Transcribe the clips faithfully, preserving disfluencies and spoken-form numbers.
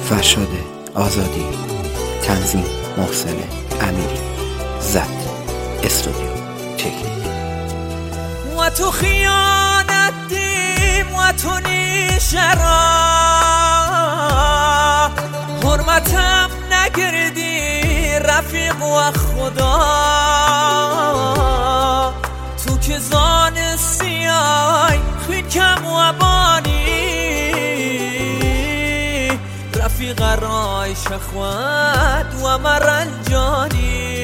فرشاد آزادی، تنظیم محسن امیری، ضبط استودیو تکنیک. و تو خیانت دیم و تو نیشرا حرمتم نگردی رفیق و خدا. تو که زان سیای خیکم و بانی رفیق رای شخوت و مرنجانی.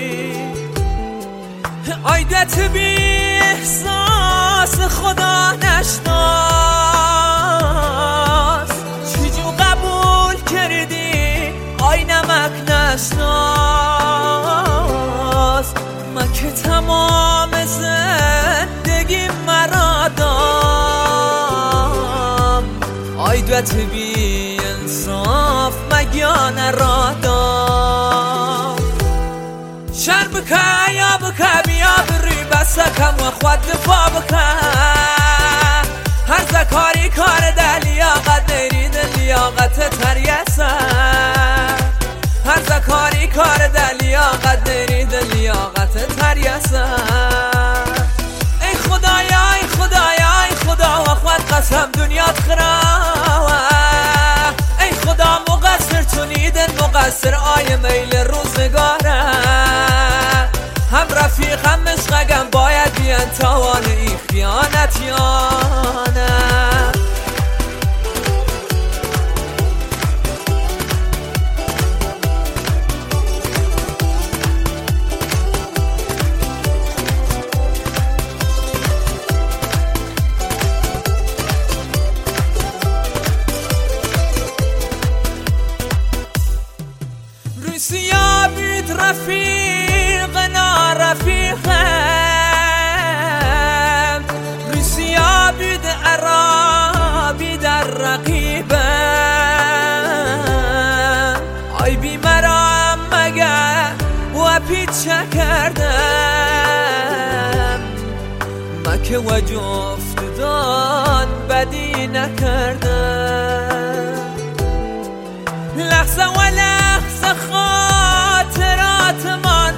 عیدت بی احساس خدا نشناس چجور قبول کردی آی نمک نشناس. من که تمام زندگی مرا دام عیدت بی انصاف مگیان را دام. شر بکن یا بکن بیا بری بسکم و خود دفاع بکن. هر زکاری کار ده لیاقت نیرید لیاقت تریسن. هر زکاری کار ده لیاقت نیرید لیاقت تریسن. ای خدایا ای خدایا ای خدا و خود قسم دنیات خراوه. ای خدا مقصر تو نیدن مقصر آی میل روزگاره. هم رفیق هم مشقگم باید بیان تاوان این خیانت یا نه. روسیا بید رفیقنا رفیقم. روسیا بید عربی در رقیبم. آی بی مرام مگر و پیچه کردم. مکه و جفتدان بدی نکردم. لحظه و لحظه خاطرات من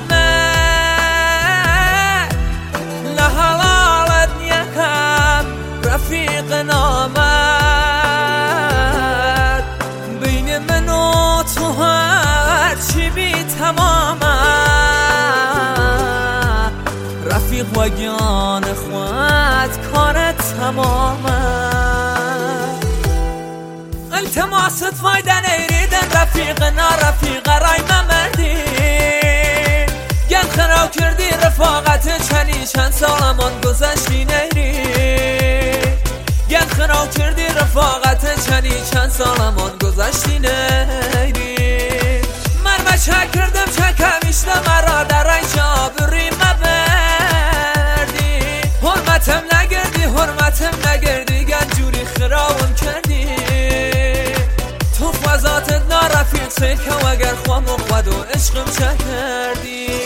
من لحالت یکم رفیق نامد. بین من و تو هر چی بی تمامد. رفیق و گیان خود کارت تمامد. التماست فایده نیریدن رفیق نا رفیق رای ممردی. گل خراو کردی رفاقت چنی چند سالمان گذشتی نیری. گل خراو کردی رفاقت چنی چند سالمان گذشتی نیری. من بچه کردم چکم اشته مرا در رای جابری مبردی. حرمتم نگردی حرمتم نگردی گنجوری خراوم کردی. تو فضاتت نارفیق سیکه و اگر خوام و خود و عشقم چه کردی.